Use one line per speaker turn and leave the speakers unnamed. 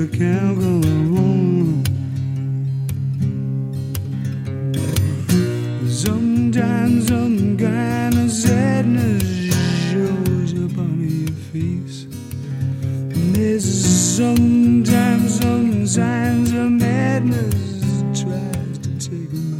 really can't go wrong. Sometimes some kind of sadness shows up on your face. And there's sometimes some signs of madness tries to take me.